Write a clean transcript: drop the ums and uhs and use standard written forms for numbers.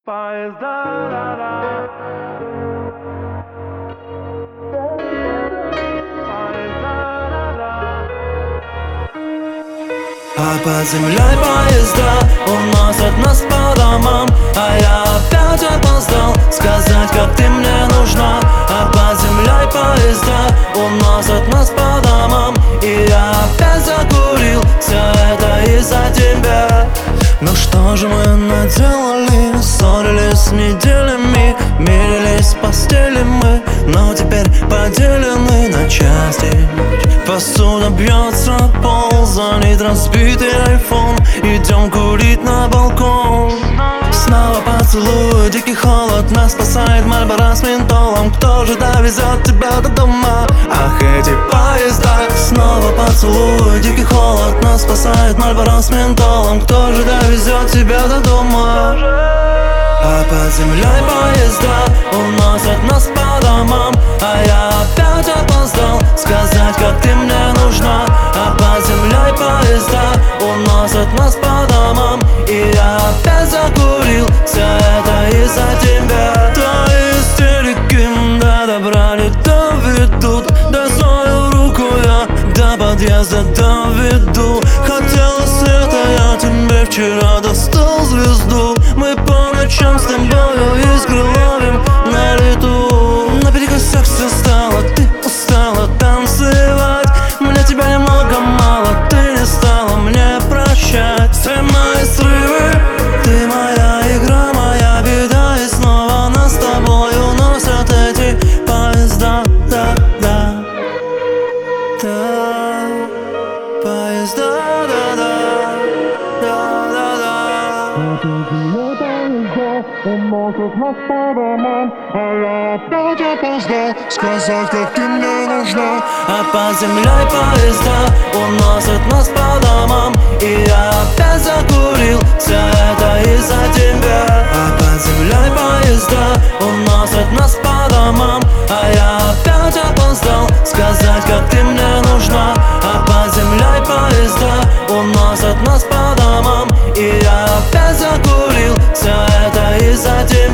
Поезда, да-да. Поезда, да-да. А под землей поезда уносят нас по домам, а я опять опоздал сказать, как ты мне нужна. А под землей поезда уносят нас по домам, и я опять закурил, все это из-за тебя. Ну что же мы наделали? Ссорились неделями, мирились в постели мы, но теперь поделены на части. Посуда бьется о пол, звонит разбитый айфон, идем курить на балкон. Снова поцелуй, дикий холод нас спасает Мальборо с ментолом. Кто же довезет тебя до дома? Ах, эти поезда. Снова поцелуй, дикий холод нас спасает Мальборо с ментолом. Кто же довезет тебя до дома? А под землей поезда уносят нас по домам, а я опять опоздал сказать, как ты мне нужна. А под землей поезда уносят нас по домам, и я опять закурил, все это из-за тебя. Твои истерики до добра не доведут, дай свою руку, я до подъезда доведу. Хотела света, я тебе вчера достал звезду. Мы по ночам с тобою искры ловим на лету. На перекосях все стало, ты устала танцевать. Мне тебя немного мало, ты не стала мне прощать. Все мои срывы, ты моя игра, моя беда. И снова нас с тобой уносят эти поезда, да-да. Да, поезда, да-да, да-да-да. Уносят нас по домам, а я опять опоздал сказать, как ты мне нужна. А под землей поезда уносят нас по домам, и я опять закурил, все это из-за тебя. А под землей поезда уносят нас по домам, а я опять опоздал сказать, как ты мне нужна. А под землей поезда уносят нас по домам, и я опять закурил, все это из-за тебя.